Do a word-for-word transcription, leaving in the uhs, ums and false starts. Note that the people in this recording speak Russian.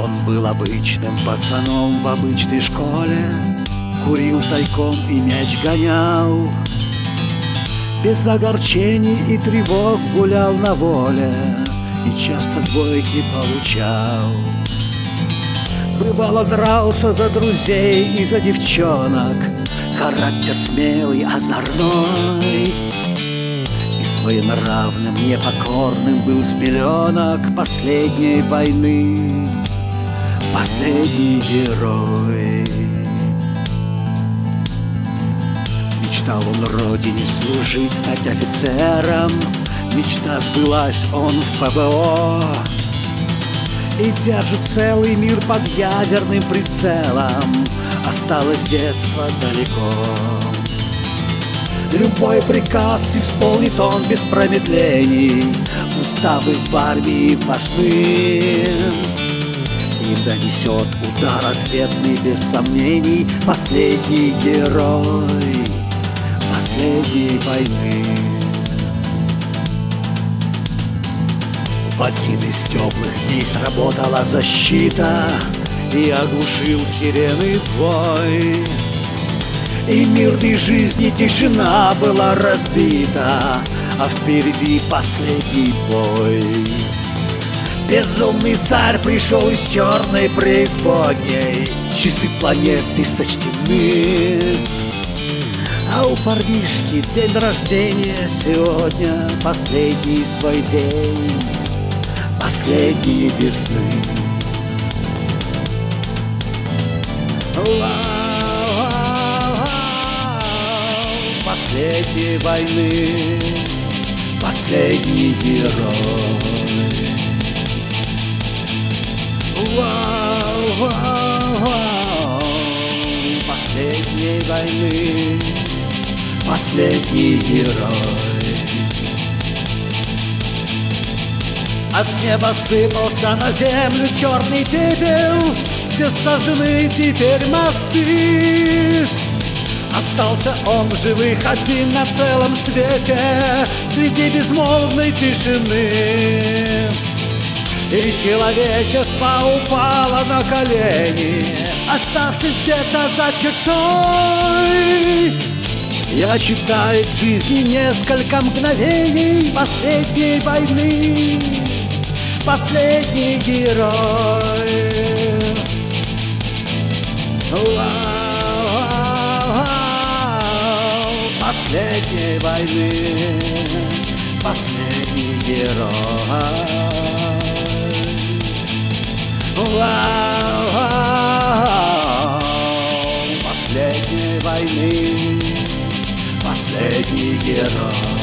Он был обычным пацаном в обычной школе, курил тайком и мяч гонял, без огорчений и тревог гулял на воле и часто двойки получал. Бывало, дрался за друзей и за девчонок, характер смелый, озорной, и своенравным, непокорным был с пеленок последней войны, последний герой. Мечтал он родине служить, стать офицером, мечта сбылась, он в ПВО и держит целый мир под ядерным прицелом. Осталось детство далеко. Любой приказ исполнит он без промедлений, уставы в армии важны, и донесет удар ответный без сомнений, последний герой последней войны. В один из теплых дней сработала защита и оглушил сирены вой, и мирной жизни тишина была разбита, а впереди последний бой. Безумный царь пришел из черной преисподней, часы планеты сочтены, а у парнишки день рождения сегодня, последний свой день последней весны. Последней войны последний герой. Последней войны последний герой. А с неба сыпался на землю черный пепел, все сожжены теперь мосты. Остался он в живых один на целом свете, среди безмолвной тишины. И человечество упало на колени, оставшись где-то за чертой. Я читаю в жизни несколько мгновений последней войны, последний герой. Последней войны последний герой. Последней войны последний герой.